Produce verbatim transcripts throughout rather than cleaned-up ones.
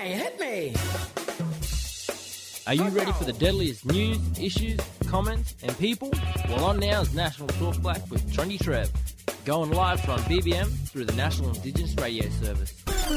Okay, hit me. Are you ready for the deadliest news, issues, comments, and people? Well, on now is National Talk Black with Trendy Trev, going live from B B M through the National Indigenous Radio Service.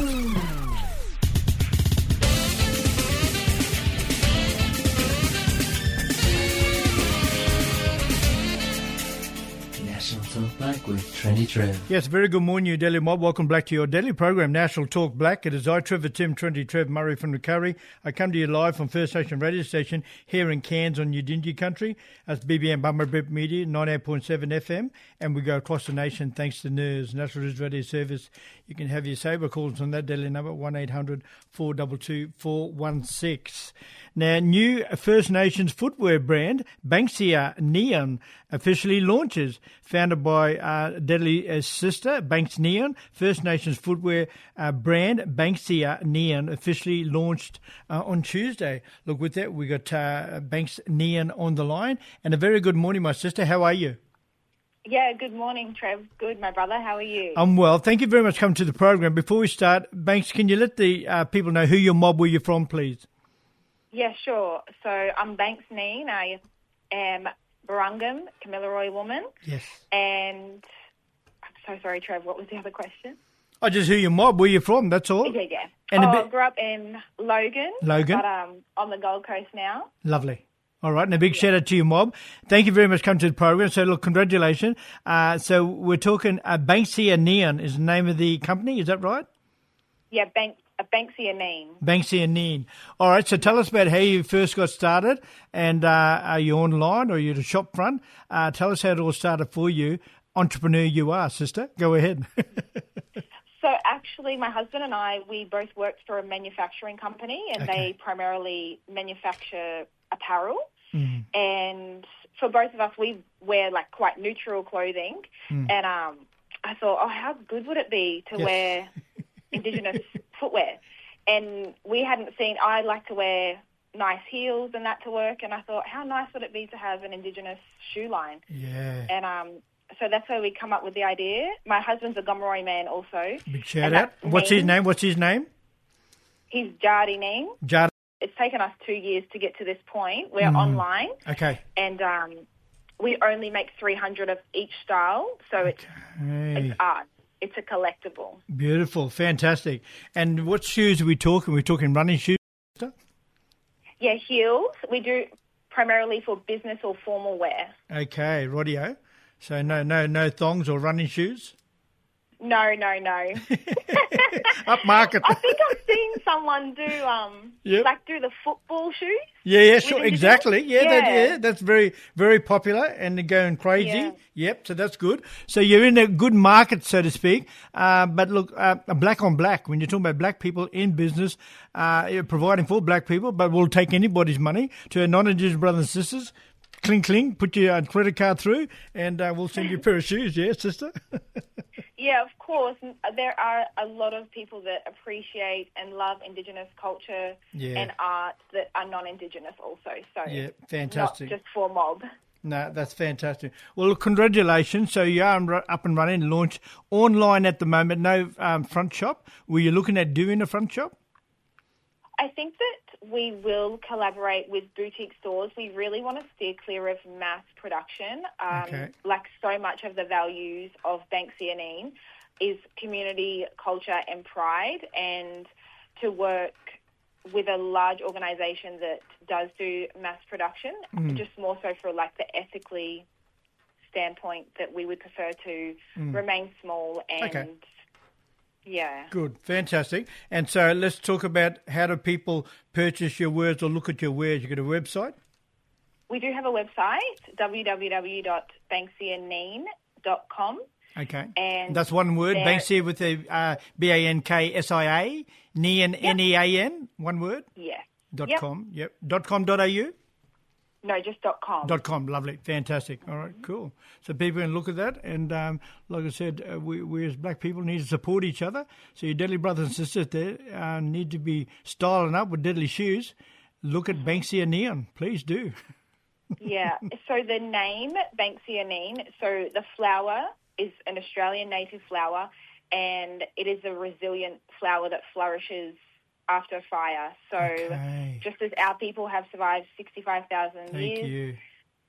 National Talk Black with Trendy Trev. Yes, very good morning, you Daily Mob. Welcome back to your daily program, National Talk Black. It is I, Trevor Tim, Trendy Trev Murray from the Curry. I come to you live from First Nation Radio Station here in Cairns on Yidinji country. That's B B M Bummerbip Media, ninety-eight point seven F M. And we go across the nation thanks to N I R S, National News Radio Service. You can have your saber calls on that daily number, one eight hundred four two two four one six. Now, new First Nations footwear brand, Banksia Neon, officially launches. Founded by uh, Deadly uh, sister, Banks Neon, First Nations footwear uh, brand, Banksia Neon, officially launched uh, on Tuesday. Look, with that, we got uh, Banks Neon on the line. And a very good morning, my sister. How are you? Yeah, good morning, Trev. Good, my brother. How are you? I'm well. Thank you very much for coming to the program. Before we start, Banks, can you let the uh, people know who your mob, where you're from, please? Yeah, sure. So I'm Banks Neen. I am Barungum, Kamilaroi woman. Yes. And I'm so sorry, Trev. What was the other question? Oh, just who your mob, where you're from, that's all. Yeah, yeah. And oh, a bit... I grew up in Logan. Logan. But um, on the Gold Coast now. Lovely. All right, and a big yeah. shout out to your mob. Thank you very much for coming to the program. So, look, congratulations. Uh, so we're talking uh, Banksia Neon is the name of the company, is that right? Yeah, Bank. A Banksia Neen. Banksia Neen. All right, so tell us about how you first got started, and uh, are you online or are you at a shop front? Uh, tell us how it all started for you. Entrepreneur you are, sister. Go ahead. So actually, my husband and I, we both worked for a manufacturing company, and Okay. they primarily manufacture apparel. Mm. And for both of us, we wear like quite neutral clothing. Mm. And um, I thought, oh, how good would it be to Yes. wear Indigenous footwear? And we hadn't seen, I like to wear nice heels and that to work. And I thought, how nice would it be to have an Indigenous shoe line? Yeah. And um, so that's where we come up with the idea. My husband's a Gomeroi man also. Big shout and out. that's What's Neen. his name? What's his name? He's Jardi Neen. Jard. It's taken us two years to get to this point. We're Mm. online. Okay. And um, we only make three hundred of each style. So it's, Hey. it's art. It's a collectible. Beautiful. Fantastic. And what shoes are we talking? We're talking running shoes? Yeah, heels. We do primarily for business or formal wear. Okay, rightio. So no, no, no thongs or running shoes? No, no, no. Upmarket. I think I've seen someone do um Yep. like do the football shoes. Yeah, yeah, with sure, Indigenous. exactly. Yeah, Yeah. That, yeah, that's very, very popular and they're going crazy. Yeah. Yep, so that's good. So you're in a good market, so to speak. Uh, but look, uh, black on black, when you're talking about black people in business, uh, you're providing for black people, but we'll take anybody's money to our non-Indigenous brothers and sisters. Cling, cling, put your uh, credit card through and uh, we'll send you a pair of shoes, yeah, sister? Yeah, of course. There are a lot of people that appreciate and love Indigenous culture Yeah. and art that are non-Indigenous also. So Yeah, fantastic. not just for mob. No, that's fantastic. Well, look, congratulations. So you are up and running, launched online at the moment, no um, front shop. Were you looking at doing a front shop? I think that we will collaborate with boutique stores. We really want to steer clear of mass production. Um, Okay. Like so much of the values of Banksia Neen is community, culture and pride, and to work with a large organisation that does do mass production, Mm. just more so for like the ethically standpoint that we would prefer to remain small and Okay. yeah. Good, fantastic. And so let's talk about how do people purchase your wares or look at your wares. You got a website? We do have a website, w w w dot banksia neen dot com. Okay. And that's one word, there- Banksia with a uh, B A N K S I A, Neon, N E A N, one word, Yeah. dot Yep. com, yep, dot com dot A U? No, just dot com. Dot com, lovely, fantastic. All right, cool. So people can look at that, and um, like I said, uh, we, we as black people need to support each other. So your deadly brothers and sisters there uh, need to be styling up with deadly shoes. Look at Banksia Neon, please do. Yeah. So the name Banksia Neen, so the flower is an Australian native flower, and it is a resilient flower that flourishes after a fire. So okay. just as our people have survived sixty-five thousand Thank years, you.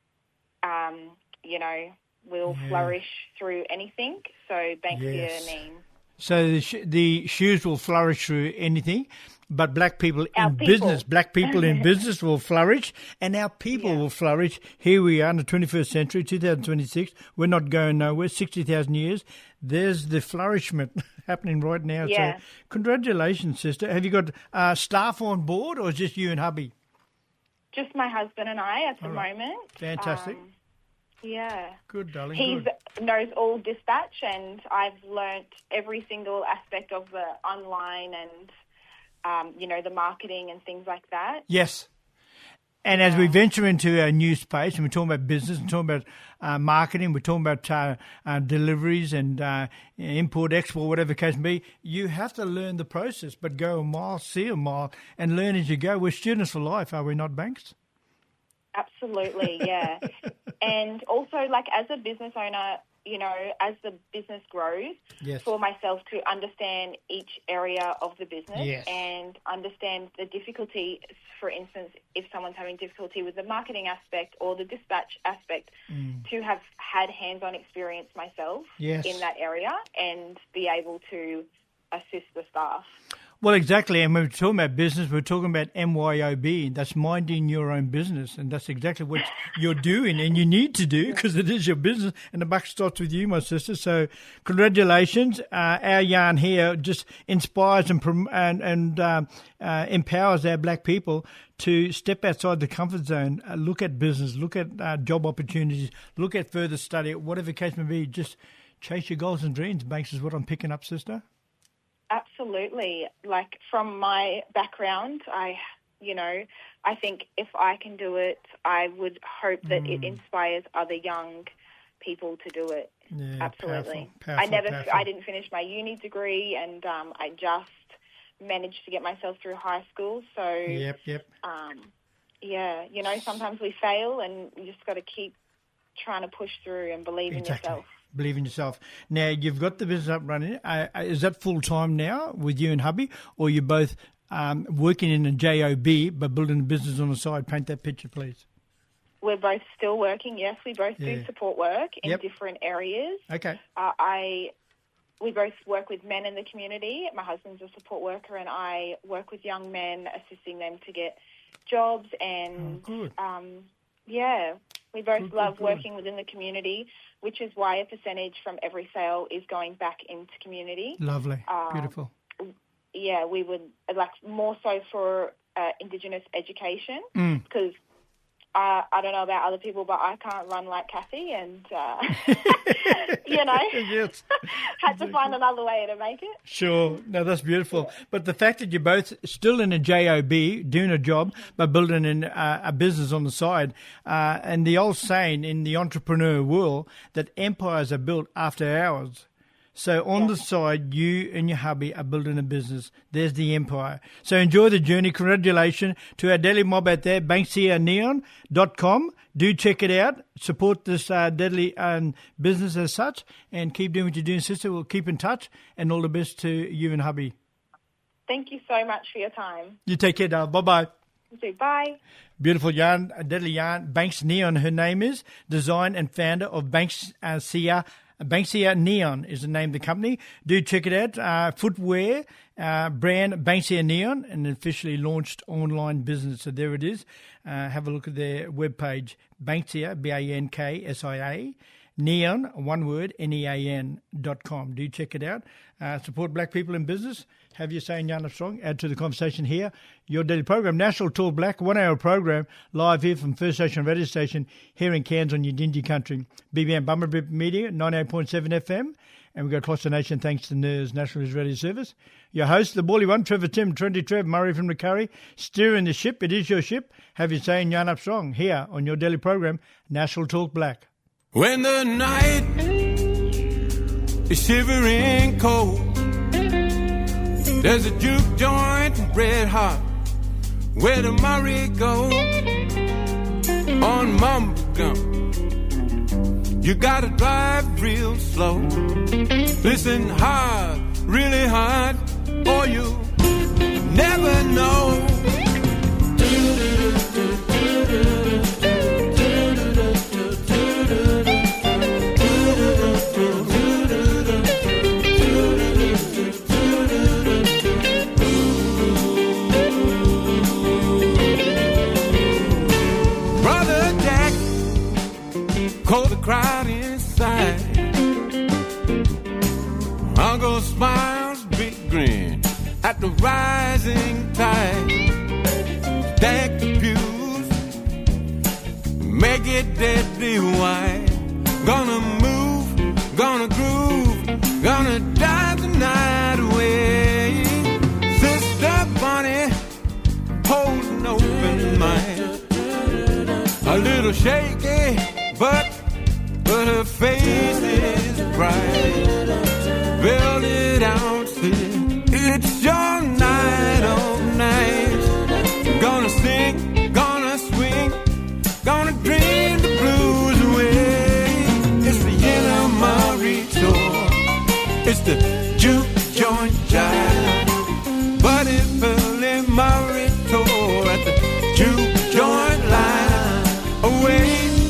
Um, you know, we'll Yeah. flourish through anything. So Banksia Yes. Neen. So the, sh- the shoes will flourish through anything, but black people Our in people. business, black people in business will flourish, and our people Yeah. will flourish. Here we are in the twenty-first century, two thousand twenty-six. We're not going nowhere. sixty thousand years. There's the flourishment happening right now. Yeah. So congratulations, sister. Have you got uh, staff on board, or is just you and hubby? Just my husband and I at the All right. moment. Fantastic. Um, yeah. Good, darling. He Good. knows all dispatch, and I've learnt every single aspect of the online and, um, you know, the marketing and things like that. Yes. And as we venture into our new space, and we're talking about business, we're talking about uh, marketing, we're talking about uh, uh, deliveries and uh, import, export, whatever the case may be, you have to learn the process, but go a mile, see a mile, and learn as you go. We're students for life, are we not, Banks? Absolutely, yeah. And also, like, as a business owner, you know, as the business grows, Yes. for myself to understand each area of the business Yes. and understand the difficulty. For instance, if someone's having difficulty with the marketing aspect or the dispatch aspect, to have had hands-on experience myself Yes. in that area and be able to assist the staff. Well, exactly. And when we're talking about business, we're talking about M Y O B. That's minding your own business. And that's exactly what you're doing and you need to do because it is your business. And the buck starts with you, my sister. So congratulations. Uh, our yarn here just inspires and prom- and, and uh, uh, empowers our black people to step outside the comfort zone, uh, look at business, look at uh, job opportunities, look at further study, whatever the case may be. Just chase your goals and dreams, Banks, is what I'm picking up, sister. Absolutely. Like, from my background, I, you know, I think if I can do it, I would hope that Mm. it inspires other young people to do it. Yeah, Absolutely. powerful, powerful, I never, powerful. I didn't finish my uni degree, and um, I just managed to get myself through high school. So, Yep, yep. um, yeah, you know, sometimes we fail, and you just got to keep trying to push through and believe in Exactly. yourself. Believe in yourself. Now, you've got the business up running. Uh, is that full-time now with you and hubby, or you're both um, working in a J O B but building a business on the side? Paint that picture, please. We're both still working. Yes, we both Yeah. do support work in Yep. different areas. Okay. Uh, I, we both work with men in the community. My husband's a support worker, and I work with young men, assisting them to get jobs. And Oh, good. um, yeah, we both Good, good, love good. working within the community, which is why a percentage from every sale is going back into community. Lovely. Um, Beautiful. Yeah, we would like more so for uh, Indigenous education Mm. because. Uh, I don't know about other people, but I can't run like Kathy, and uh, you know, Yes. had to find another way to make it. Sure. No, that's beautiful. But the fact that you're both still in a J O B, doing a job, but building an, uh, a business on the side, uh, and the old saying in the entrepreneur world that empires are built after hours. So on the side, you and your hubby are building a business. There's the empire. So enjoy the journey. Congratulations to our Deadly Mob out there, banksia neon dot com. Do check it out. Support this uh, deadly um, business as such, and keep doing what you're doing, sister. We'll keep in touch, and all the best to you and hubby. Thank you so much for your time. You take care, darling. Bye-bye. So bye. Beautiful yarn, a deadly yarn. Banks Neon, her name is. Design and founder of Banksia. Banksia Neon is the name of the company. Do check it out. Uh, footwear uh, brand Banksia Neon, an officially launched online business. So there it is. Uh, have a look at their webpage, Banksia, B A N K S I A, Neon, one word, N E A N dot com. Do check it out. Uh, support black people in business. Have your say in Yarn Strong. Add to the conversation here. Your daily program, National Talk Black, one-hour program, live here from First Station Radio Station here in Cairns on Yidinji Country. B B M Bumblebee Media, ninety-eight point seven F M. And we go across the nation thanks to N E R S National News Radio Service. Your host, the Bally One, Trevor Tim, Trendy Trev, Murray from the Curry, steering the ship. It is your ship. Have your say in Yarn Up Strong here on your daily program, National Talk Black. When the night is shivering cold, there's a juke joint red hot where the Murray goes on mumble gum. You gotta drive real slow, listen hard, really hard, or you never cold the crowd inside. Uncle smiles, big grin at the rising tide. Stack the pews, make it deadly wide. Gonna move, gonna groove, gonna dive the night away. Sister Bonnie holds an open mind, a little shaky, but but her face is bright. Build it out, sis. It's your night of nights. Gonna sing, gonna swing, gonna dream the blues away. It's the Yellow Murray Tour. It's the juke joint jive. Buddy Pearlie Murray Tour at the juke joint line. Away.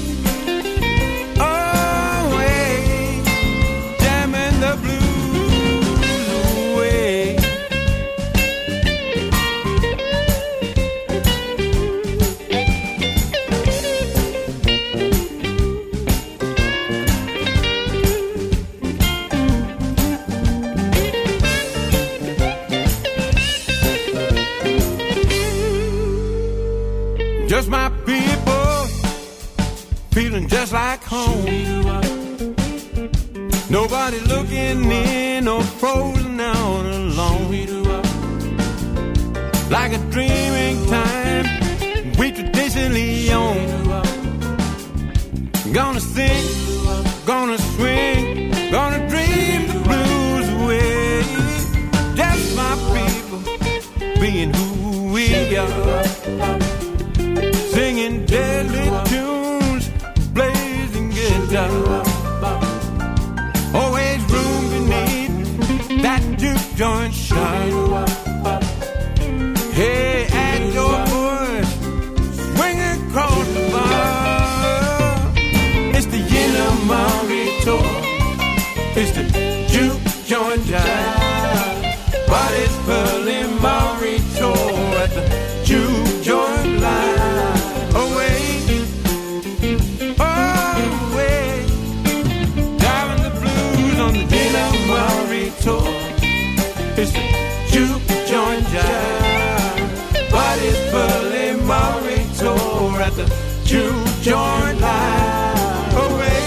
Just my people, feeling just like home. Nobody looking in or frozen out alone. Like a dreaming time we traditionally own. Gonna sing, gonna swing, gonna dream the blues away. Just my people, being who we are. Singing deadly tunes, blazing guitar. Always room beneath that juke joint shine. Hey, add your voice, swing across the bar. It's the Yellow Murray Tour. It's the juke joint jive. But it's Pearlie Murray Tour at the juke joint line. It's the juke joint jive, but it's Pearlie Murray Tour at the juke joint line. Away,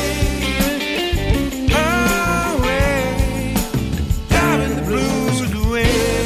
away, driving the blues away.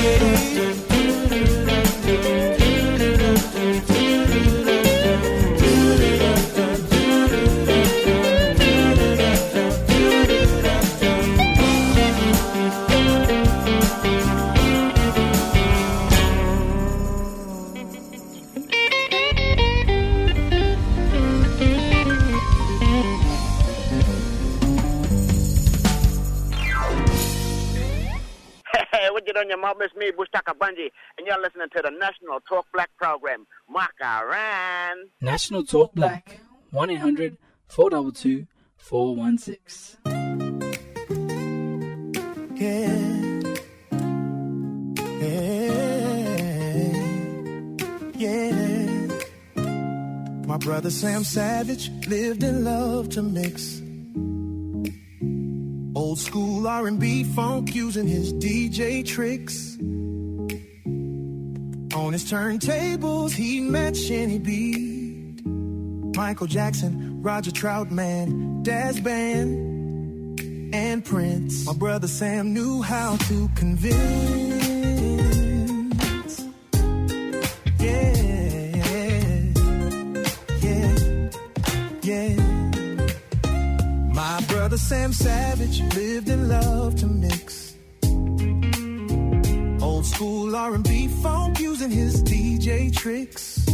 On your mob, it's me, Bushtaka Bunji, and you're listening to the National Talk Black program. Makaran. National Talk Black, one eight hundred four two two four one six. Yeah. Yeah. Yeah. My brother Sam Savage lived in love to mix old school R and B funk using his D J tricks. On his turntables, he'd match any beat. Michael Jackson, Roger Troutman, Daz Band, and Prince. My brother Sam knew how to convince. Yeah, yeah, yeah. My brother Sam Savage lived in love to mix old school R and B funk using his D J tricks.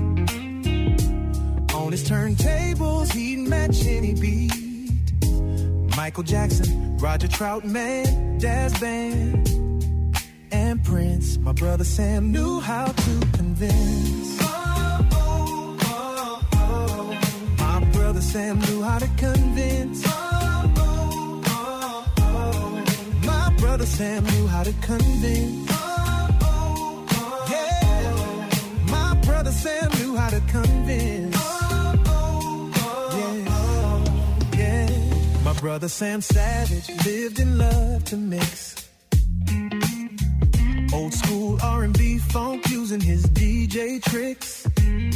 On his turntables, he'd match any beat. Michael Jackson, Roger Troutman, Daz Band, and Prince. My brother Sam knew how to convince. Oh, oh, oh, oh. My brother Sam knew how to convince. Oh, oh, oh, oh. My brother Sam knew how to convince. Oh, oh, oh, yeah. My brother Sam knew how to convince. Oh, oh, oh, yeah. brother Sam Savage lived and loved to mix old school R and B funk using his D J tricks.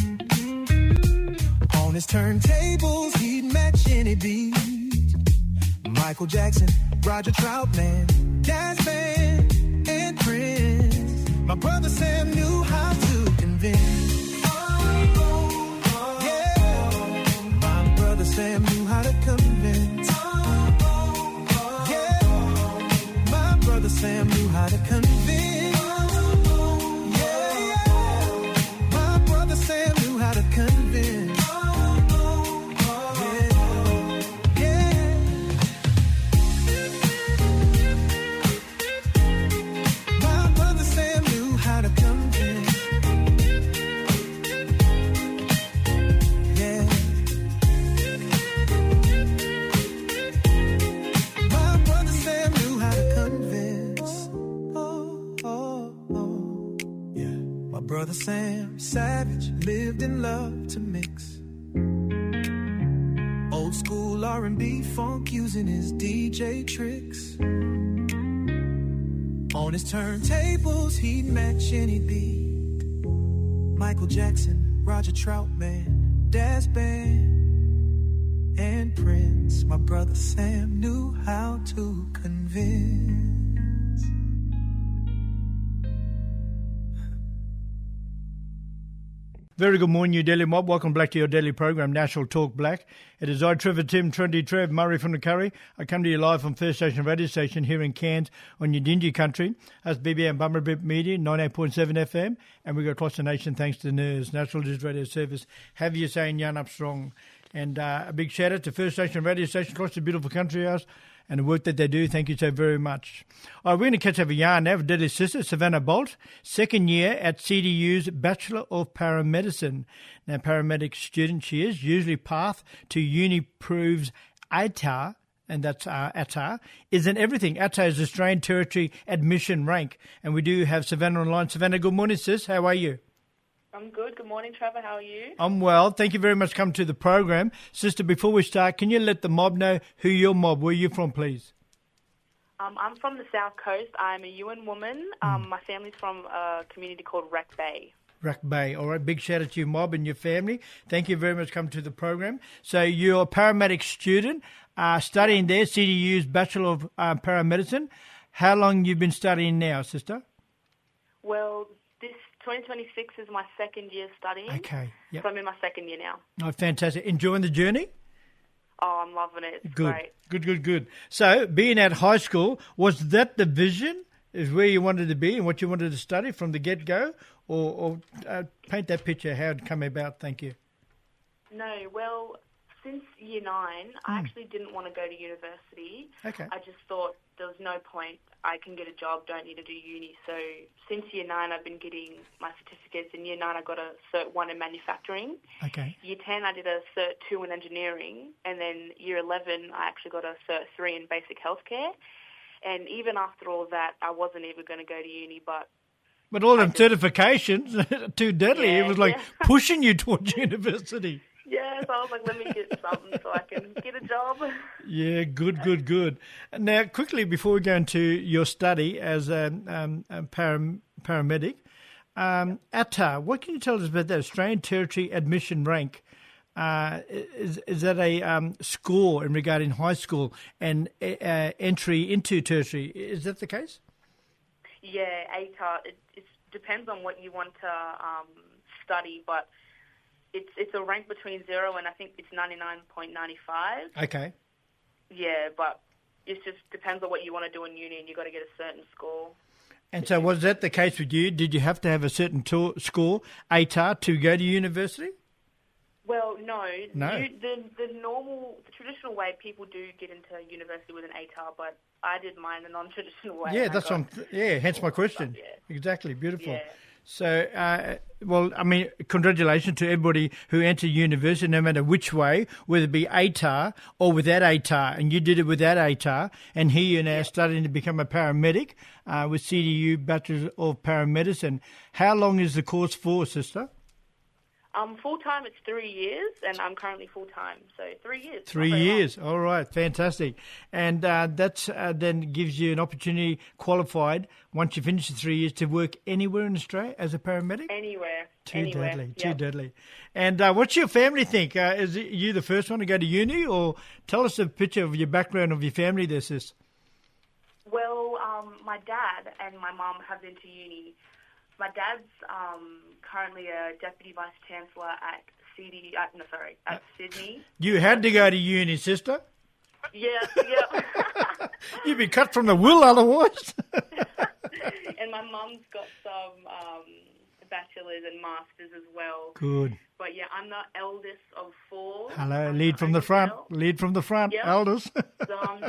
On his turntables, he'd match any beat. Michael Jackson, Roger Troutman, Jazz Band, and Prince. My brother Sam knew how to convince. Yeah, my brother Sam knew how to convince. Yeah, my brother Sam knew how to convince. Yeah, my brother Sam knew how to convince. Brother Sam Savage lived and loved to mix old school R and B funk using his D J tricks. On his turntables, he'd match any beat. Michael Jackson, Roger Troutman, Jazz Band, and Prince. My brother Sam knew how to convince. Very good morning, New Delhi mob. Welcome back to your daily program, National Talk Black. It is I, Trevor Tim, Trendy Trev, Murray from the Curry. I come to you live from First Station Radio Station here in Cairns on Yidinji country. That's B B M Bummerbip Media, ninety-eight point seven F M. And we go across the nation thanks to N I R S, National News Radio Service. Have you saying yarn up strong. And uh, a big shout out to First Station Radio Station across the beautiful country house. And the work that they do, thank you so very much. All right, we're going to catch up a yarn now with Deadly's sister, Savannah Bolt, second year at C D U's Bachelor of Paramedicine. Now, paramedic student she is, usually path to uni proves A T A, and that's uh, A T A, isn't everything. A T A is Australian Territory Admission Rank. And we do have Savannah online. Savannah, good morning, sis. How are you? I'm good. Good morning, Trevor. How are you? I'm well. Thank you very much for coming to the program. Sister, before we start, can you let the mob know who your mob, where you're from, please? Um, I'm from the South Coast. I'm a Yuin woman. Um, mm. My family's from a community called Wreck Bay. Wreck Bay. All right. Big shout out to your mob and your family. Thank you very much for coming to the program. So you're a paramedic student, uh, studying there, C D U's Bachelor of uh, Paramedicine. How long you been studying now, sister? Well, this twenty twenty-six is my second year studying. Okay. Yep. So I'm in my second year now. Oh, fantastic. Enjoying the journey? Oh, I'm loving it. It's good. great. Good, good, good. So being at high school, was that the vision, is where you wanted to be and what you wanted to study from the get-go? Or, or uh, paint that picture, how it come about? Thank you. No, well, since year nine, mm. I actually didn't want to go to university. Okay. I just thought there was no point. I can get a job, don't need to do uni. So since year nine, I've been getting my certificates. In year nine, I got a Cert one in manufacturing. Okay. Year ten, I did a Cert two in engineering. And then year eleven, I actually got a Cert three in basic healthcare. And even after all that, I wasn't even going to go to uni, but... But all them certifications, too deadly. Yeah, it was like yeah. pushing you towards university. Yeah, so I was like, let me get something so I can get a job. Yeah, good, good, good. Now, quickly, before we go into your study as a, um, a param- paramedic, um, A T A, what can you tell us about that? Australian Territory Admission Rank. Uh, is, is that a um, score in regarding high school and uh, entry into tertiary? Is that the case? Yeah, A T A, it, it depends on what you want to um, study, but it's it's a rank between zero and I think it's ninety-nine point nine five. Okay. Yeah, but it just depends on what you want to do in uni, and you've got to get a certain score. And so was that the case with you? Did you have to have a certain to- score, A T A, to go to university? Well, no. No. You, the, the normal, the traditional way, people do get into university with an A T A, but I did mine the non-traditional way. Yeah, that's what I'm, yeah, hence my question. Stuff, yeah. Exactly, beautiful. Yeah. So, uh, well, I mean, congratulations to everybody who entered university, no matter which way, whether it be A T A or without A T A, and you did it without A T A, and here you're now yeah. studying to become a paramedic uh, with C D U Bachelor of Paramedicine. How long is the course for, sister? Um, full-time, it's three years, and I'm currently full-time, so three years. Three years, long. All right, fantastic. And uh, that uh, then gives you an opportunity, qualified, once you finish the three years, to work anywhere in Australia as a paramedic? Anywhere. Too anywhere. deadly, yep. too deadly. And uh, what's your family think? Uh, is it you the first one to go to uni, or tell us a picture of your background of your family there, sis? Well, um, my dad and my mum have been to uni. My dad's um, currently a Deputy Vice-Chancellor at C D, uh, no, sorry, at Sydney. You had to go to uni, sister. Yeah, yeah. You'd be cut from the wool otherwise. And my mum's got some um, bachelor's and master's as well. Good. But yeah, I'm the eldest of four. Hello, I'm lead from the front. girl. Lead from the front, Yep. elders. So I'm,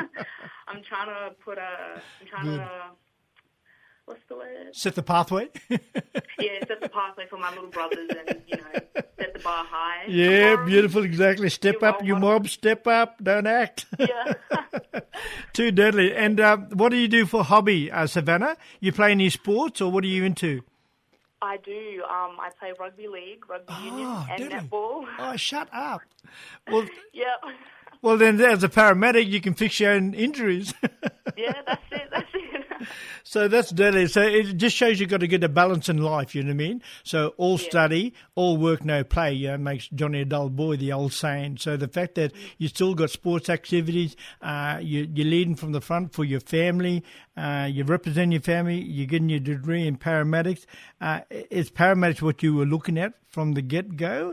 I'm trying to put a, I'm trying Good. to, what's the word? Set the pathway. Yeah, set the pathway for my little brothers and, you know, set the bar high. Yeah, Um, beautiful, exactly. Step You're up, well you model. mob, step up, don't act. Yeah. Too deadly. And uh, what do you do for hobby, uh, Savannah? You play any sports, or what are you into? I do. Um, I play rugby league, rugby union, Oh, and deadly. netball. Oh, shut up. Well, Yeah. well, then as a paramedic, you can fix your own injuries. Yeah, that's it. That's it. So that's deadly. So it just shows you've got to get a balance in life, you know what I mean? So all Yeah. study, all work, no play, you know, makes Johnny a dull boy, the old saying. So the fact that you still got sports activities, uh, you, you're leading from the front for your family, uh, you represent your family, you're getting your degree in paramedics. Uh, is paramedics what you were looking at from the get-go?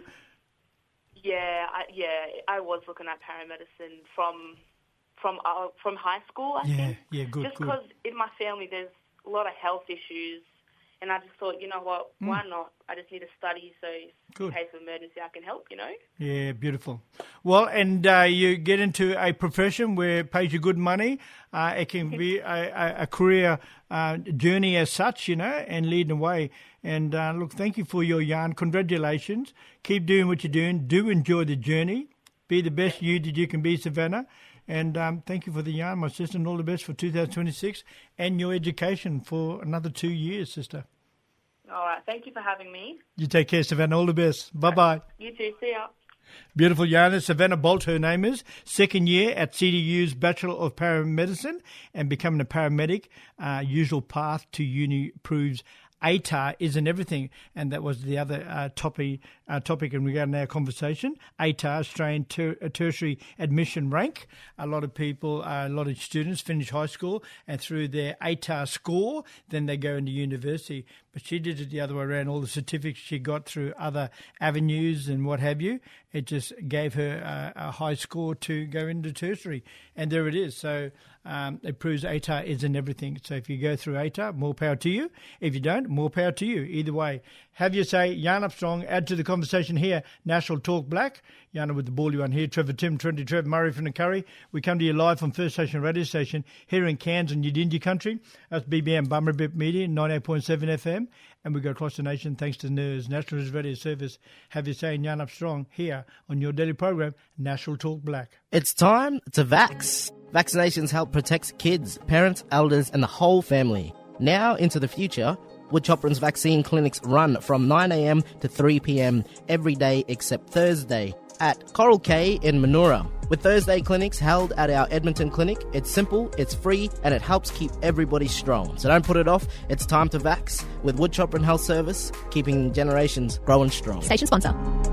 Yeah, I, yeah. I was looking at paramedicine from from uh, from high school. I Yeah, think. yeah, good, Just good. because in my family there's a lot of health issues, and I just thought, you know what, why not? I just need to study, so Good. in case of emergency, I can help. You know. Yeah, beautiful. Well, and uh, you get into a profession where it pays you good money. Uh, it can be a, a, a career uh, journey as such, you know, and leading the way. And uh, look, thank you for your yarn. Congratulations. Keep doing what you're doing. Do enjoy the journey. Be the best you that you can be, Savannah. And um, thank you for the yarn, my sister, and all the best for two thousand twenty-six and your education for another two years, sister. All right. Thank you for having me. You take care, Savannah. All the best. Bye-bye. You too. See ya. Beautiful yarn. Savannah Bolt, her name is. Second year at C D U's Bachelor of Paramedicine, and becoming a paramedic. Uh, usual path to uni proves A T A R isn't everything. And that was the other uh, topic, uh, topic in regard to our conversation. A T A R, Australian ter- Tertiary Admission Rank. A lot of people, uh, a lot of students finish high school, and through their A T A R score, then they go into university. But she did it the other way around. All the certificates she got through other avenues and what have you, it just gave her uh, a high score to go into tertiary. And there it is. So um, it proves A T A R isn't everything. So if you go through A T A R, more power to you. If you don't, more power to you. Either way. Have your say. Yarn up strong. Add to the conversation here. National Talk Black. Yarn with the bally one here. Trevor Tim, Trinity Trev, Murray from the Curry. We come to you live from First Station Radio Station here in Cairns and Udingi Country. That's B B M Bummerbip Media, ninety-eight point seven F M. And we go across the nation thanks to N E R S, National News Radio Service. Have your say and yarn up strong here on your daily program, National Talk Black. It's time to vax. Vaccinations help protect kids, parents, elders, and the whole family. Now into the future, Woodchopper's vaccine clinics run from nine a.m. to three p.m. every day except Thursday at Coral Cay in Manoora. With Thursday clinics held at our Edmonton clinic, it's simple, it's free, and it helps keep everybody strong. So don't put it off. It's time to vax with Woodchopper Health Service, keeping generations growing strong. Station sponsor.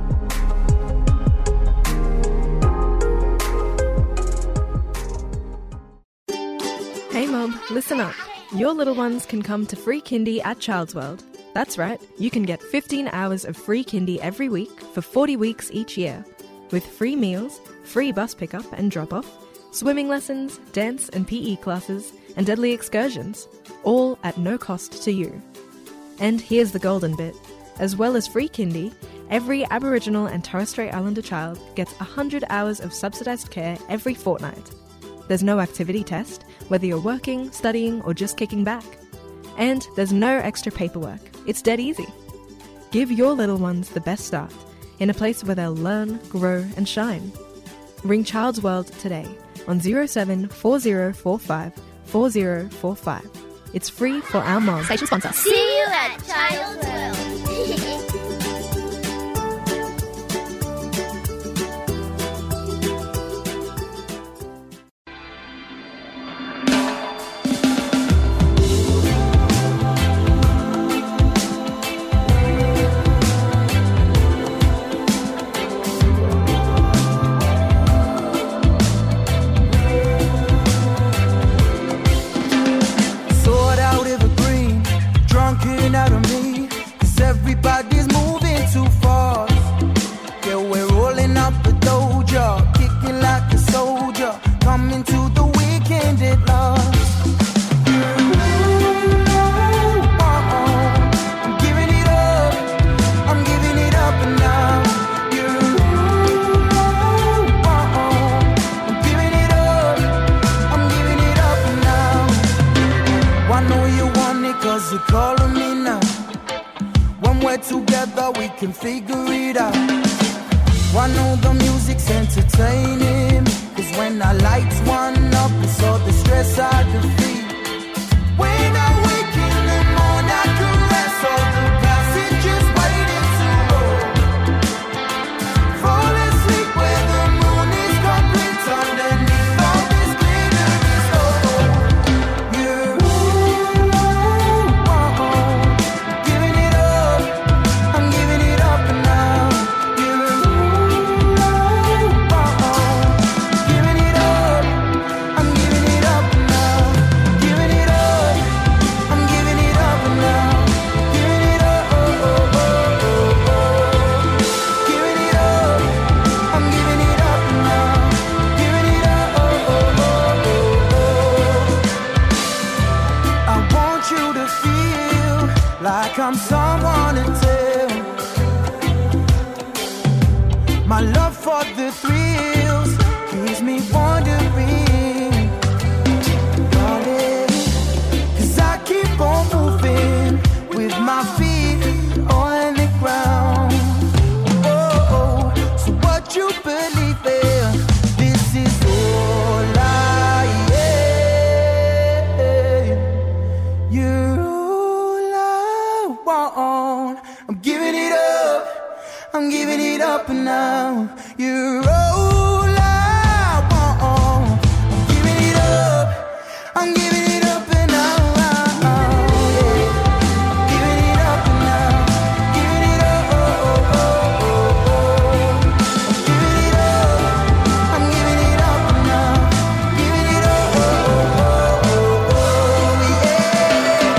Hey Mom, listen up. Your little ones can come to Free Kindy at Child's World. That's right, you can get fifteen hours of free kindy every week for forty weeks each year. With free meals, free bus pickup and drop-off, swimming lessons, dance and P E classes, and deadly excursions, all at no cost to you. And here's the golden bit. As well as free kindy, every Aboriginal and Torres Strait Islander child gets one hundred hours of subsidised care every fortnight. There's no activity test, whether you're working, studying, or just kicking back. And there's no extra paperwork. It's dead easy. Give your little ones the best start in a place where they'll learn, grow, and shine. Ring Child's World today on zero seven four zero four five four zero four five. It's free for our moms. Station sponsor. See you at Child's World. we're together, we can figure it out. I know the music's entertaining, cause when I light one up, it's all the stress I defeat. When I wake in the morning, I caress all the passengers waiting to roll. Fall asleep where the moon is complete underneath all this glittering snow. You're ooh, oh, oh, giving it up, I'm giving it up now. You're ooh, oh, oh, giving it up, I'm giving it up now. Giving it up, I'm giving it up now. Giving it up, oh, oh, oh, oh, oh. Giving it up, I'm giving it up now. Giving it up, oh, oh, oh, oh, oh. I want you to feel like I'm someone to tell. My love for the thrills keeps me wondering, darling, cause I keep on moving with my feet on the ground. Oh, oh, so what you believe in, this is all I am. You're all I want. I'm giving it up, I'm giving it up now. You're all I want. I'm giving it up, I'm giving it up now. Yeah. Giving it up now. Giving it up, oh, oh, oh, oh, oh. Giving it up, I'm giving it up now. Giving it up, oh, oh, oh, oh, yeah.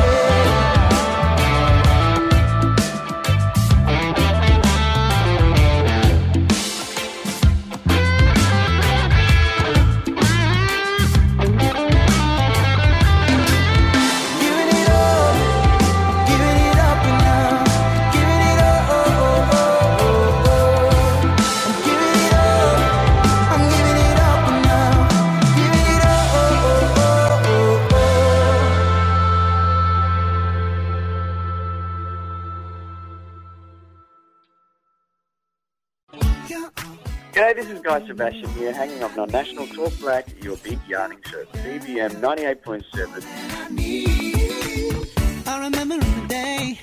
Giving it up, giving it up now. Giving it up, oh, oh, oh, oh, oh. I'm giving it up, I'm giving it up now. Giving it up, oh, oh, oh, oh, G'day, this is Guy Sebastian here, hanging up on National Talk Black, your big yarning show, B B M ninety-eight point seven. I remember the day.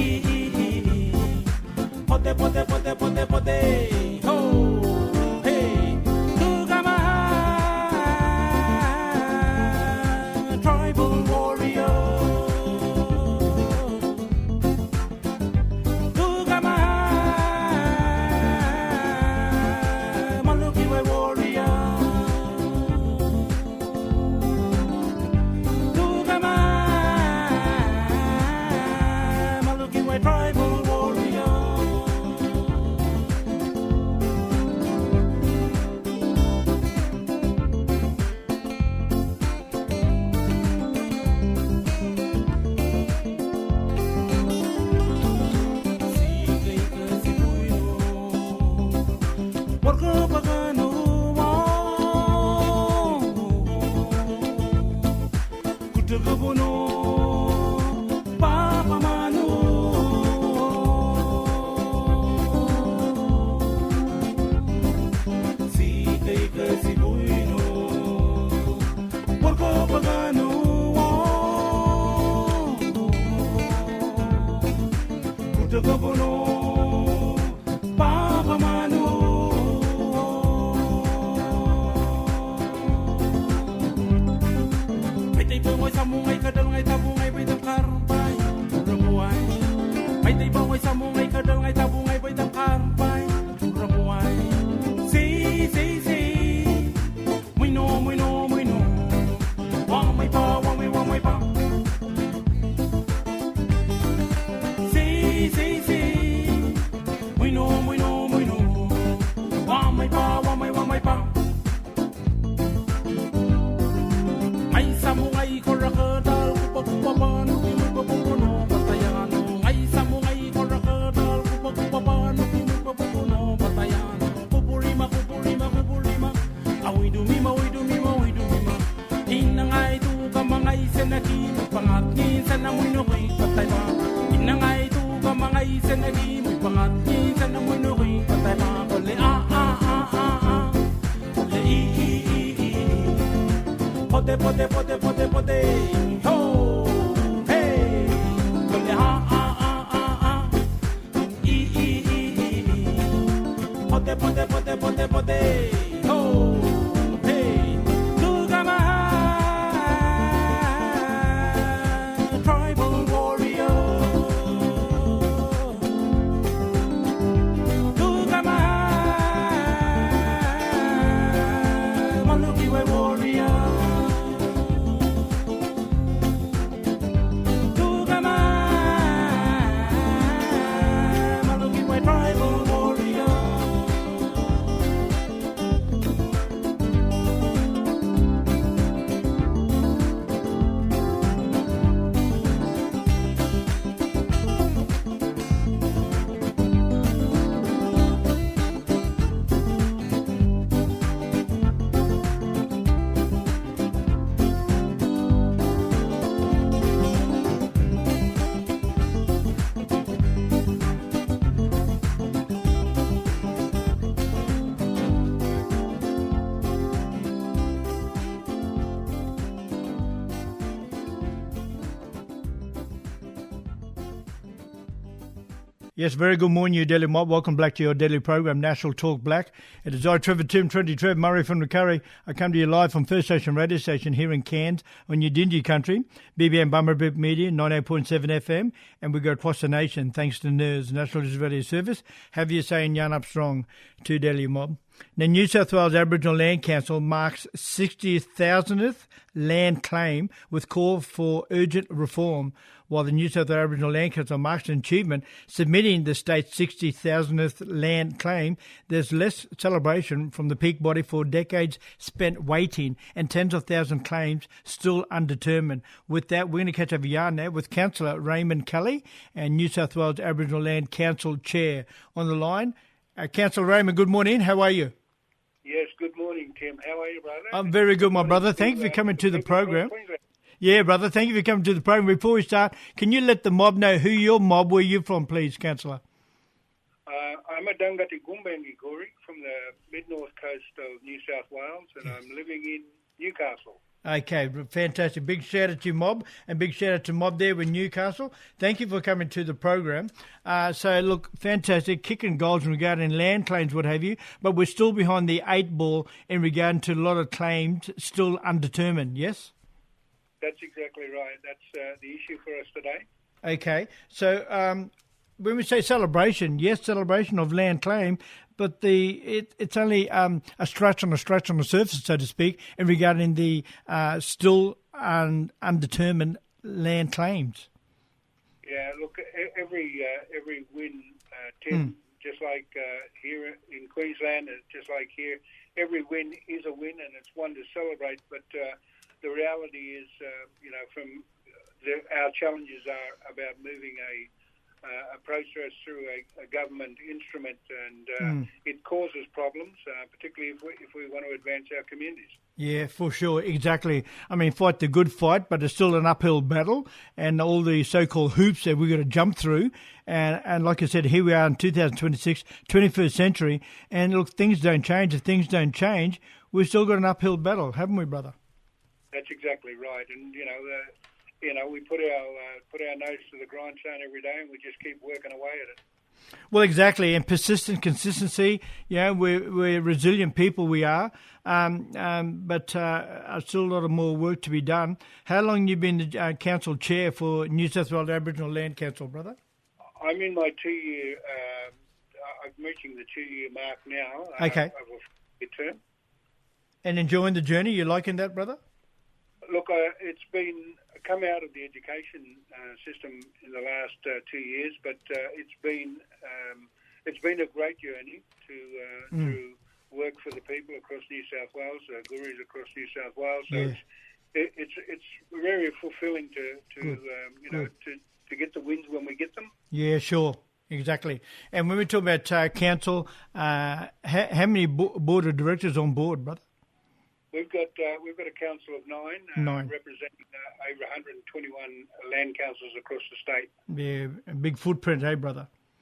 Pote, pote, pote, pote, pote, ho, hey. senagi mi pangat ni sana munuri patay ma ole ah ah ah ah ah le i i i i pote pote pote pote pote ho hey ole ah ah ah ah ah i i i i pote pote pote pote pote ho hey Tugama tribal warrior Tugama Malukiwe warrior Tugama Malukiwe tribal warrior Yes, very good morning, you Daily Mob. Welcome back to your daily program, National Talk Black. It is I, Trevor Tim, Trinity Trev, Murray from the Curry. I come to you live from First Station Radio Station here in Cairns on Udingi Country, B B M Bummerbip Media, ninety-eight point seven F M, and we go across the nation thanks to N I R S, National Israeli Service. Have you saying Yarn Up Strong to Daily Mob. The New South Wales Aboriginal Land Council marks sixty thousandth land claim with call for urgent reform, while the New South Wales Aboriginal Land Council marks an achievement submitting the state's sixty thousandth land claim. There's less celebration from the peak body for decades spent waiting and tens of thousands claims still undetermined. With that, we're going to catch up a yarn now with Councillor Raymond Kelly and New South Wales Aboriginal Land Council Chair on the line. Uh, Councillor Raymond, good morning. How are you? Yes, good morning, Tim. How are you, brother? I'm very good, my brother. Thank you for coming to the program. Yeah, brother, thank you for coming to the program. Before we start, can you let the mob know who your mob, where you're from, please, Councillor? Uh, I'm a Dangati Gumbengi Guri from the mid-north coast of New South Wales, and I'm living in Newcastle. Okay, fantastic. Big shout out to Mob and big shout out to Mob there with Newcastle. Thank you for coming to the program. Uh, so, look, fantastic. Kicking goals regarding land claims, what have you, but we're still behind the eight ball in regard to a lot of claims still undetermined, yes? That's exactly right. That's uh, the issue for us today. Okay, so um, when we say celebration, yes, celebration of land claim, but the it, it's only um, a scratch on a scratch on the surface, so to speak, in regarding the uh, still un, undetermined land claims. Yeah, look, every uh, every win, uh, Tim, mm. just like uh, here in Queensland, just like here, every win is a win, and it's one to celebrate. But uh, the reality is, uh, you know, from the, our challenges are about moving a Uh, a process through a, a government instrument, and uh, mm. it causes problems, uh, particularly if we, if we want to advance our communities. Yeah, for sure, exactly. I mean, fight the good fight, but it's still an uphill battle, and all the so-called hoops that we've got to jump through. And, and like I said, here we are in two thousand twenty-six, twenty-first century, and look, things don't change. If things don't change, we've still got an uphill battle, haven't we, brother? That's exactly right, and, you know, the You know, we put our uh, put our nose to the grindstone every day, and we just keep working away at it. Well, exactly, and persistent consistency. You know, we're, we're resilient people. We are, um, um, but uh, still a lot of more work to be done. How long have you been the uh, council chair for New South Wales Aboriginal Land Council, brother? I'm in my two-year. Uh, I'm reaching the two-year mark now. Okay. Uh, of a term. And enjoying the journey. You liking that, brother? Look, uh, it's been come out of the education uh, system in the last uh, two years, but uh, it's been um, it's been a great journey to uh, mm. to work for the people across New South Wales, uh, gurus across New South Wales. So yeah. it's it, it's it's very fulfilling to to um, you know to, to get the wins when we get them. Yeah, sure. Exactly. And when we talk about uh, council, uh, how, how many bo- board of directors on board, brother? We've got uh, we've got a council of nine, uh, nine. representing uh, over one hundred twenty-one land councils across the state. Yeah, a big footprint, eh, brother?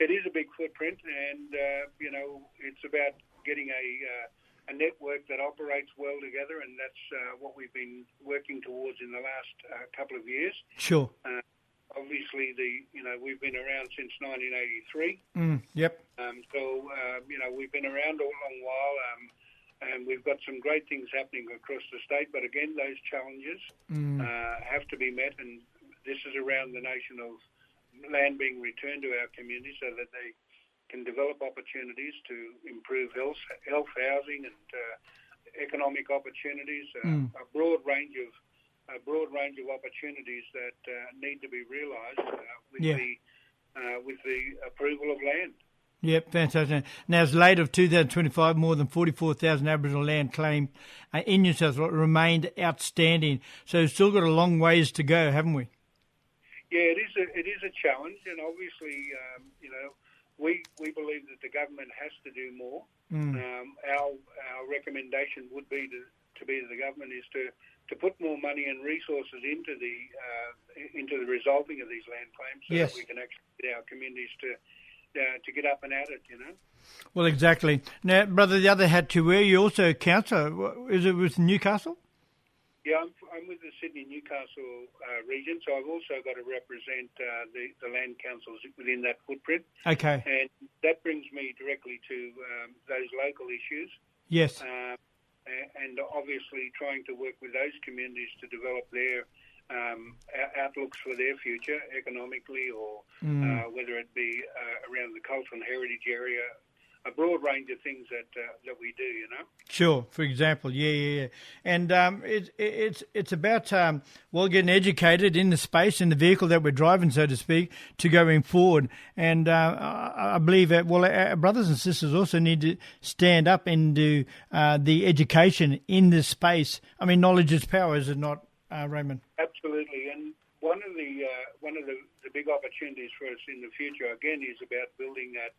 it is a big footprint, and uh, you know, it's about getting a uh, a network that operates well together, and that's uh, what we've been working towards in the last uh, couple of years. Sure. Uh, obviously, the you know we've been around since nineteen eighty-three. Mm, yep. Um, so uh, you know we've been around a long while, um, and we've got some great things happening across the state. But again, those challenges Mm. uh, have to be met, and this is around the notion of land being returned to our community so that they can develop opportunities to improve health, health housing, and uh, economic opportunities. Uh, Mm. A broad range of a broad range of opportunities that uh, need to be realised uh, with Yeah. the uh, with the approval of land. Yep, fantastic. Now, as late of two thousand twenty-five, more than forty-four thousand Aboriginal land claims uh, in New South Wales remained outstanding. So we've still got a long ways to go, haven't we? Yeah, it is a it is a challenge, and obviously, um, you know, we we believe that the government has to do more. Mm. Um, our our recommendation would be to, to be to the government is to, to put more money and resources into the uh, into the resolving of these land claims, so Yes. that we can actually get our communities to uh, to get up and at it. You know. Well, exactly. Now, brother, the other hat to wear, you're also a councillor. Is it with Newcastle? Yeah, I'm, I'm with the Sydney Newcastle uh, region, so I've also got to represent uh, the, the land councils within that footprint. Okay. And that brings me directly to um, those local issues. Yes. Um, a- and obviously trying to work with those communities to develop their um, o- outlooks for their future economically, or Mm. uh, whether it be uh, around the cultural and heritage area, a broad range of things that uh, that we do, you know. Sure. For example, yeah, yeah, yeah. And um, it, it, it's it's about um, well getting educated in the space, in the vehicle that we're driving, so to speak, to going forward. And uh, I I believe that well, our brothers and sisters also need to stand up and do uh, the education in this space. I mean, knowledge is power, is it not, uh, Raymond? Absolutely, and one of the uh, one of the, the big opportunities for us in the future again is about building that.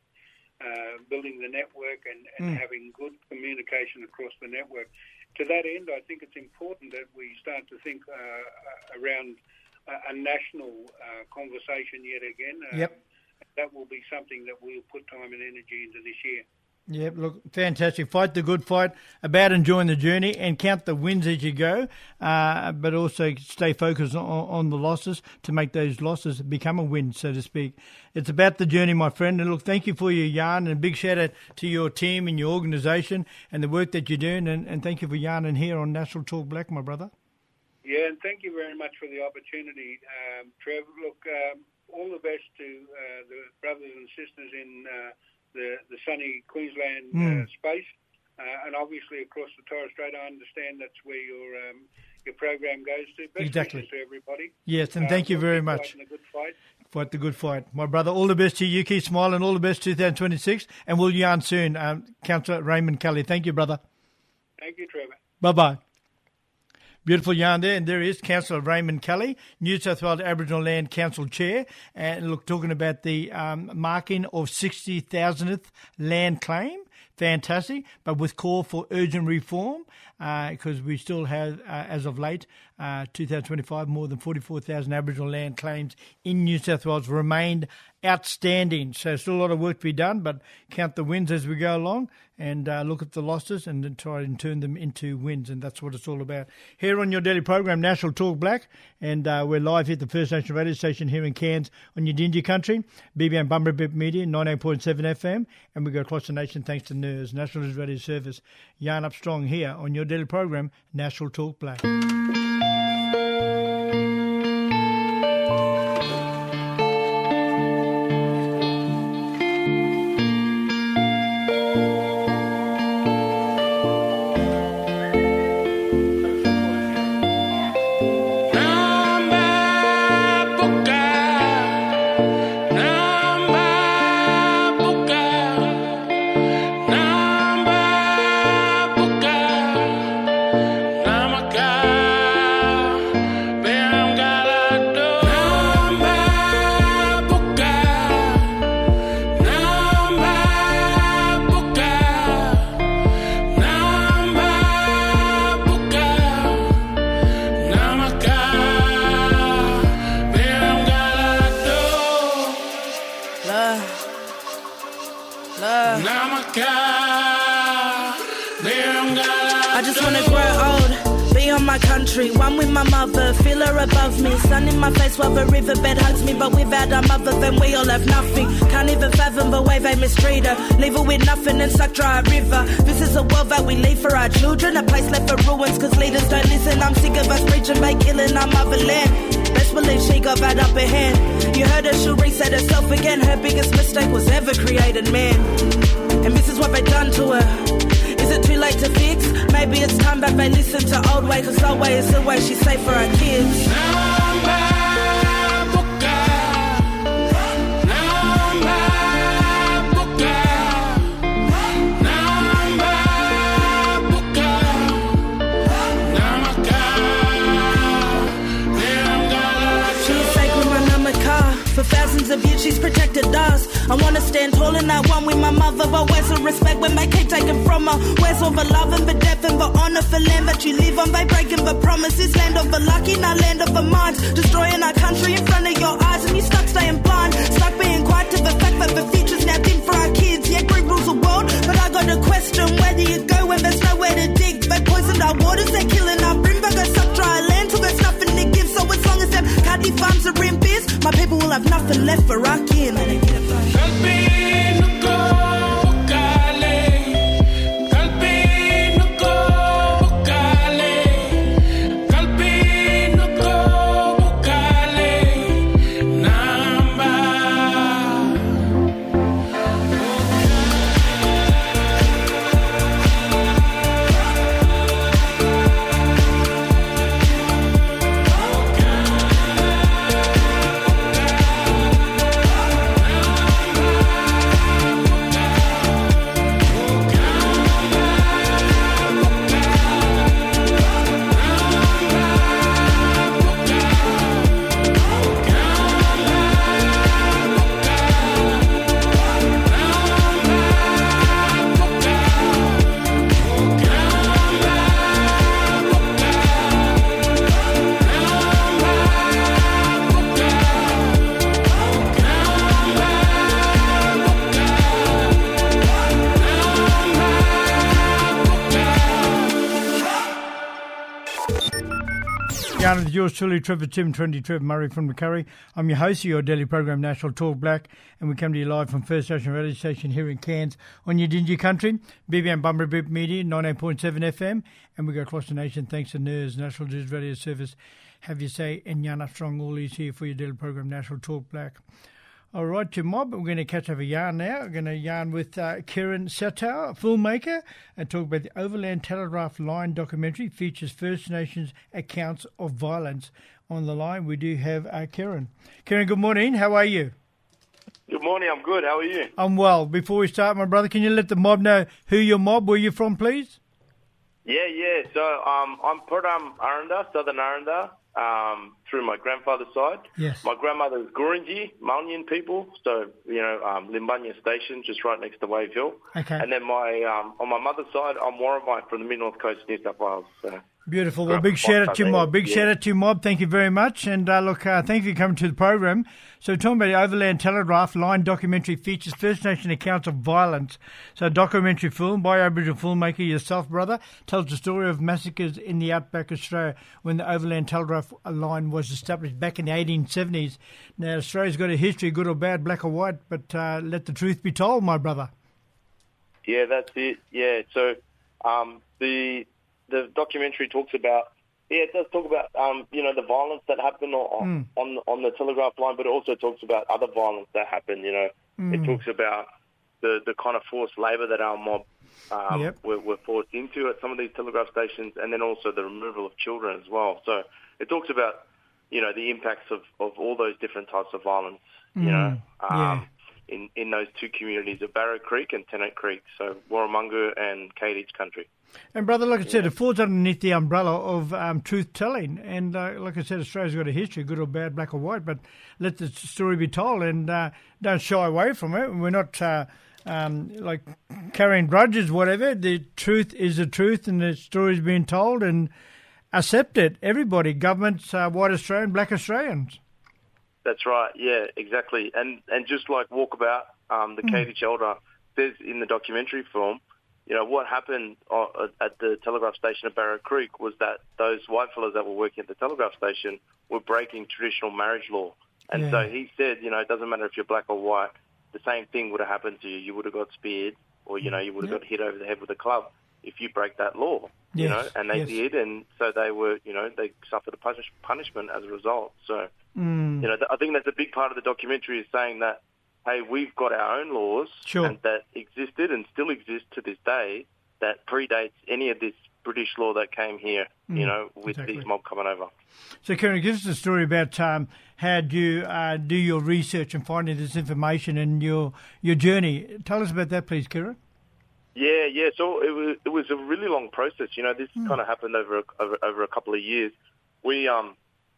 Uh, building the network and, and Mm. having good communication across the network. To that end, I think it's important that we start to think uh, around a, a national uh, conversation yet again. Uh, Yep. That will be something that we'll put time and energy into this year. Yeah, look, fantastic. Fight the good fight, about enjoying the journey and count the wins as you go, uh, but also stay focused on, on the losses to make those losses become a win, so to speak. It's about the journey, my friend. And look, thank you for your yarn, and a big shout out to your team and your organisation and the work that you're doing. And, and thank you for yarning here on National Talk Black, my brother. Yeah, and thank you very much for the opportunity, um, Trev. Look, um, all the best to uh, the brothers and sisters in uh, the, the sunny Queensland Mm. uh, space, uh, and obviously across the Torres Strait. I understand that's where your um, your program goes to. Best Exactly. wishes to everybody. Yes, and Uh, thank you we'll very keep much. fighting the good fight. Fight the good fight. My brother, all the best to you. Keep smiling. All the best two thousand twenty-six. And we'll yarn soon. Um, Councillor Raymond Kelly. Thank you, brother. Thank you, Trevor. Bye-bye. Beautiful yarn there. And there is Councillor Raymond Kelly, New South Wales Aboriginal Land Council Chair. And look, talking about the um, marking of sixty thousandth land claim. Fantastic, but with call for urgent reform, because uh, we still have, uh, as of late, uh, two thousand twenty-five, more than forty-four thousand Aboriginal land claims in New South Wales remained outstanding. So still a lot of work to be done, but count the wins as we go along and uh, look at the losses and then try and turn them into wins, and that's what it's all about. Here on your daily program, National Talk Black, and uh, we're live here at the First Nation radio station here in Cairns on Yidinji country, B B M Bumberbip Media, ninety-eight point seven F M, and we go across the nation thanks to N E R S, National News Radio Service. Yarn up strong here on your daily program, National Talk Black. Namaga. I just wanna grow old, be on my country, one with my mother, feel her above me, sun in my face while the riverbed hugs me, but without our mother then we all have nothing, can't even fathom the way they mistreat her, leave her with nothing and suck dry a river, this is a world that we leave for our children, a place left for ruins cause leaders don't listen, I'm sick of us preaching by killing our motherland, best believe she got that upper hand, you heard her, she'll reset herself again, her biggest mistake was ever creating man, and this is what they done to her. Is it too late to fix? Maybe it's time that they listen to old way, cause old way is the way she's safe for our kids. For thousands of years she's protected us. I wanna stand tall in that one with my mother, but where's the respect when they keep taking from her? Where's all the love and the depth and the honour for land that you live on? They breaking the promises, land of the lucky, not land of the minds, destroying our country in front of your eyes, and you stuck staying blind, stuck being quiet to the fact that the future's now dim for our kids. Yeah, greed rules the world, but I got a question: where do you go when there's nowhere to dig? They poisoned our waters, they're killing our Brimberger, suck dry land till there's nothing to give. So as long as them caddy farms are in biz, my people will have nothing left for our kin. Yarn, it's yours truly, Trevor Tim, twenty Trevor Murray from Macquarie. I'm your host of your daily program, National Talk Black, and we come to you live from First Nation Radio Station here in Cairns on Yidinji Country, B B M Bumper Bip Media, ninety-eight point seven F M, and we go across the nation thanks to N E R S, National Digital Radio Service. Have you say, and Yana Strong, all is here for your daily program, National Talk Black. All right, to mob, we're going to catch up a yarn now. We're going to yarn with uh, Kieran Satow, a filmmaker, and talk about the Overland Telegraph Line documentary features First Nations accounts of violence. On the line, we do have uh, Kieran. Kieran, good morning. How are you? Good morning. I'm good. How are you? I'm well. Before we start, my brother, can you let the mob know who your mob, where you're from, please? Yeah, yeah. So um, I'm Purdum Aranda, Southern Aranda. Um, through my grandfather's side. Yes. My grandmother's Gurindji, Malyan people, so, you know, um, Limbanya Station, just right next to Wave Hill. Okay. And then my um, on my mother's side, I'm Warramite from the mid-north coast of New South Wales. So. Beautiful. Well, big shout out to your mob. Big yeah. shout out to your mob. Thank you very much. And uh, look, uh, thank you for coming to the program. So talking about the Overland Telegraph Line documentary features First Nation accounts of violence. So a documentary film by Aboriginal filmmaker yourself, brother, tells the story of massacres in the outback Australia when the Overland Telegraph Line was established back in the eighteen seventies. Now, Australia's got a history, good or bad, black or white, but uh, let the truth be told, my brother. Yeah, that's it. Yeah, so um, the... The documentary talks about, yeah, it does talk about, um, you know, the violence that happened on, mm. on on the telegraph line, but it also talks about other violence that happened, you know. Mm. It talks about the, the kind of forced labour that our mob um, yep. were, were forced into at some of these telegraph stations, and then also the removal of children as well. So it talks about, you know, the impacts of, of all those different types of violence, you mm. know, um, yeah. in, in those two communities of Barrow Creek and Tennant Creek, so Warramunga and Kadeach country. And, brother, like I said, it falls underneath the umbrella of um, truth-telling. And, uh, like I said, Australia's got a history, good or bad, black or white, but let the story be told and uh, don't shy away from it. We're not, uh, um, like, carrying grudges, whatever. The truth is the truth and the story's being told and accept it. Everybody, governments, uh, white Australian, black Australians. That's right, yeah, exactly. And and just like Walkabout, um, the mm. Kadeach elder, says in the documentary film, you know, what happened uh, at the telegraph station at Barrow Creek was that those white fellas that were working at the telegraph station were breaking traditional marriage law. And Yeah. so he said, you know, it doesn't matter if you're black or white, the same thing would have happened to you. You would have got speared, or, you know, you would have Yeah. got hit over the head with a club if you break that law, you Yes, know, and they yes. did, and so they were, you know, they suffered a punish- punishment as a result. So, Mm. you know, th- I think that's a big part of the documentary is saying that, hey, we've got our own laws Sure. and that existed and still exist to this day that predates any of this British law that came here, Mm, you know, with exactly. these mob coming over. So, Karen, give us a story about um, how do you uh, do your research and finding this information and your your journey. Tell us about that, please, Karen. Yeah, yeah. So it was it was a really long process. You know, this kind of happened over a, over, over a couple of years. We um,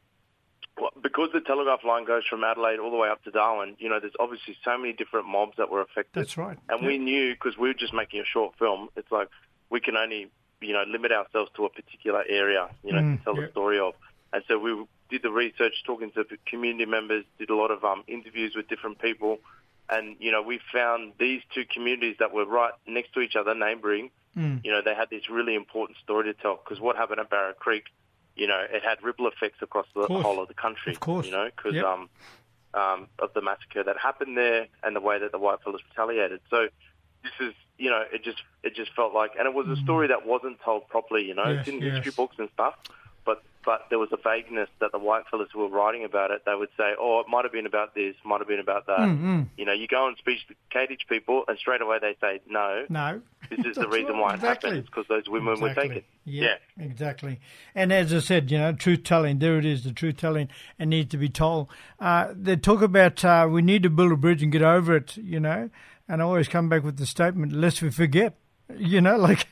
well, because the telegraph line goes from Adelaide all the way up to Darwin. You know, there's obviously so many different mobs that were affected. That's right. And Yeah. we knew because we were just making a short film. It's like we can only you know limit ourselves to a particular area. You know, Mm, to tell yeah. the story of. And so we did the research, talking to community members, did a lot of um, interviews with different people. And, you know, we found these two communities that were right next to each other, neighbouring, Mm. you know, they had this really important story to tell. Because what happened at Barrow Creek, you know, it had ripple effects across the course. whole of the country. Of course. You know, because Yep. um, um, of the massacre that happened there and the way that the white fellas retaliated. So this is, you know, it just it just felt like, and it was a story that wasn't told properly, you know. Yes, It's in yes. history books and stuff. But but there was a vagueness that the white fellas who were writing about it, they would say, oh, it might have been about this, might have been about that. Mm, mm. You know, you go and speak to Kadich people, and straight away they say, no, No. this is the That's reason right, why it exactly. happened. It's because those women were Exactly. taken. Yeah, exactly. And as I said, you know, truth telling, there it is, the truth telling, and needs to be told. Uh, they talk about uh, we need to build a bridge and get over it, you know, and I always come back with the statement, lest we forget. You know, like,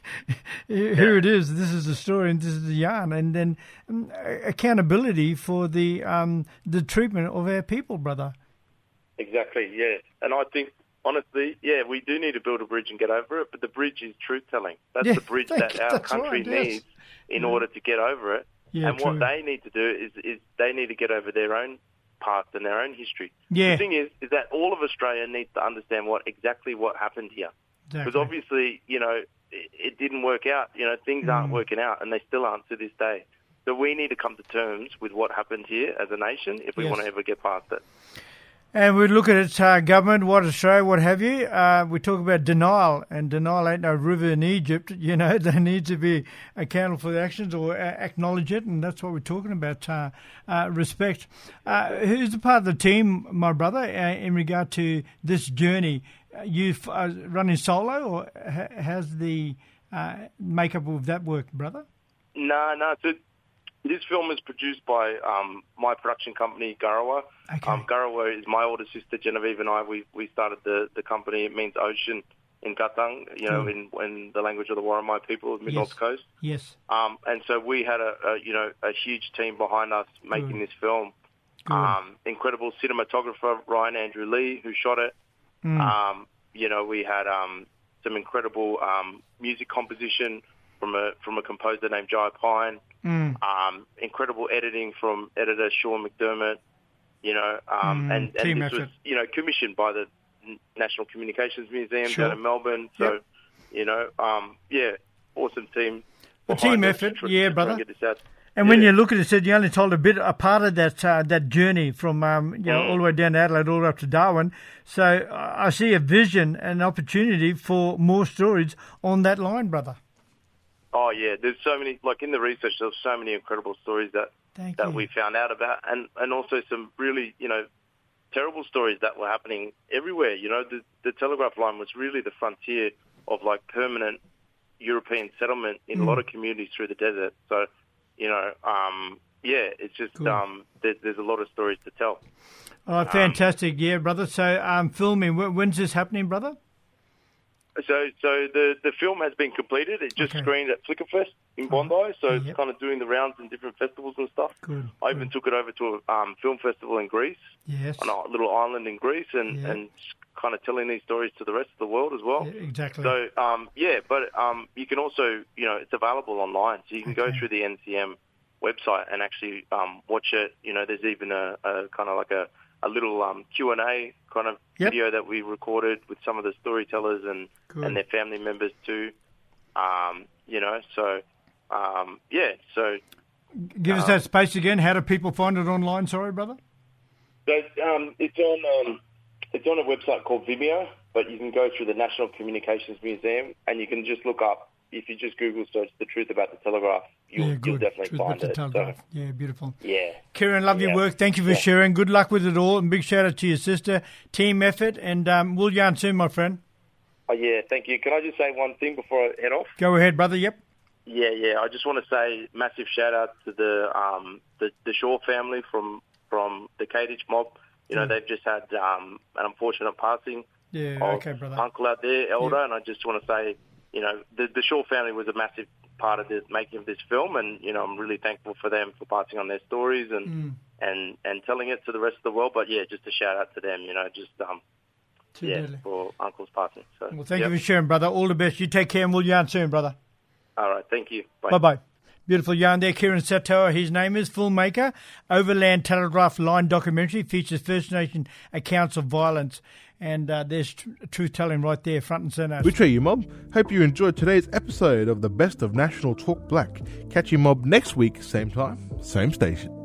here it is, this is the story and this is the yarn. And then um, accountability for the um, the treatment of our people, brother. Exactly, yeah. And I think, honestly, yeah, we do need to build a bridge and get over it, but the bridge is truth-telling. That's Yeah, the bridge thank that you. our That's country right, yes. needs in Yeah. order to get over it. Yeah, and true. what they need to do is, is they need to get over their own past and their own history. Yeah. The thing is, is that all of Australia needs to understand what exactly what happened here. Because Exactly. obviously, you know, it, it didn't work out. You know, things aren't Mm. working out, and they still aren't to this day. So we need to come to terms with what happened here as a nation if we Yes. want to ever get past it. And we look at its uh, government, what Australia, what have you. Uh, we talk about denial, and denial ain't no river in Egypt. You know, they need to be accountable for their actions or uh, acknowledge it, and that's what we're talking about. Uh, uh, respect. Uh, who's a part of the team, my brother, uh, in regard to this journey? Uh, you uh, running solo, or ha- how's the uh, makeup of that work, brother? No, no. So this film is produced by um, my production company, Garawa. Okay. Um, Garawa is my older sister, Genevieve, and I. We we started the, the company. It means ocean in Gatang, you know, Cool. in, in the language of the Warramai people of the Mid North Yes. Coast. Yes. Um, and so we had a, a you know a huge team behind us making Good. this film. Good. Um, incredible cinematographer Ryan Andrew Lee, who shot it. Mm. Um, you know, we had um, some incredible um, music composition from a from a composer named Jai Pine. Mm. Um, incredible editing from editor Sean McDermott. You know, um, Mm, and, team and this effort. was you know commissioned by the N- National Communications Museum Sure. down in Melbourne. So, Yep. you know, um, yeah, awesome team. A behind team us effort, to tr- yeah, to try and brother. get this out. And when you look at it, said you only told a bit, a part of that uh, that journey from um, you know Mm. all the way down to Adelaide, all the way up to Darwin. So uh, I see a vision and opportunity for more stories on that line, brother. Oh yeah, there's so many. Like in the research, there's so many incredible stories that Thank that you. we found out about, and and also some really you know terrible stories that were happening everywhere. You know, the the telegraph line was really the frontier of like permanent European settlement in a Mm. lot of communities through the desert. So, you know, um, yeah, it's just Cool. um, there, there's a lot of stories to tell. Oh, fantastic, yeah, brother. So um, filming, wh- when's this happening, brother? So, so the the film has been completed. It just Okay. screened at Flickerfest in Bondi, so Yep. it's kind of doing the rounds in different festivals and stuff. Good. I even took it over to a um, film festival in Greece, Yes. on a little island in Greece, and, Yeah. and kind of telling these stories to the rest of the world as well. Yeah, exactly. So, um, yeah, but um, you can also, you know, it's available online, so you can go Okay. through the N C M website and actually um, watch it. You know, there's even a, a kind of like a, a little um, Q and A kind of Yep. video that we recorded with some of the storytellers and, Good. and their family members too. Um, you know, so, um, yeah, so... Give us um, that space again. How do people find it online? Sorry, brother. So, um, it's on um, it's on a website called Vimeo, but you can go through the National Communications Museum and you can just look up, if you just Google search The Truth About the Telegraph, you'll, yeah, good. you'll definitely Truth find about the it. Telegraph. So, yeah, beautiful. yeah. Kieran, love yeah. your work. Thank you for yeah. sharing. Good luck with it all. And big shout out to your sister. Team effort. And um, we'll yarn soon, my friend. Oh, yeah, thank you. Can I just say one thing before I head off? Go ahead, brother. Yep. Yeah, yeah. I just want to say massive shout out to the um the, the Shaw family from from the Kadich mob. You know, Yeah. they've just had um an unfortunate passing Yeah, of okay, brother. uncle out there, Elder, Yeah. and I just want to say, you know, the the Shaw family was a massive part of the making of this film, and you know, I'm really thankful for them for passing on their stories and Mm. and and telling it to the rest of the world. But yeah, just a shout out to them. You know, just um Too yeah deadly. for uncle's passing. So Well, thank yep. you for sharing, brother. All the best. You take care and we'll yarn soon, brother. All right, thank you. Bye bye. Beautiful yarn there. Kieran Satoa, his name is, filmmaker. Overland Telegraph Line documentary features First Nation accounts of violence. And uh, there's tr- truth-telling right there, front and centre. Which way you, Mob? Hope you enjoyed today's episode of the Best of National Talk Black. Catch you, Mob, next week, same time, same station.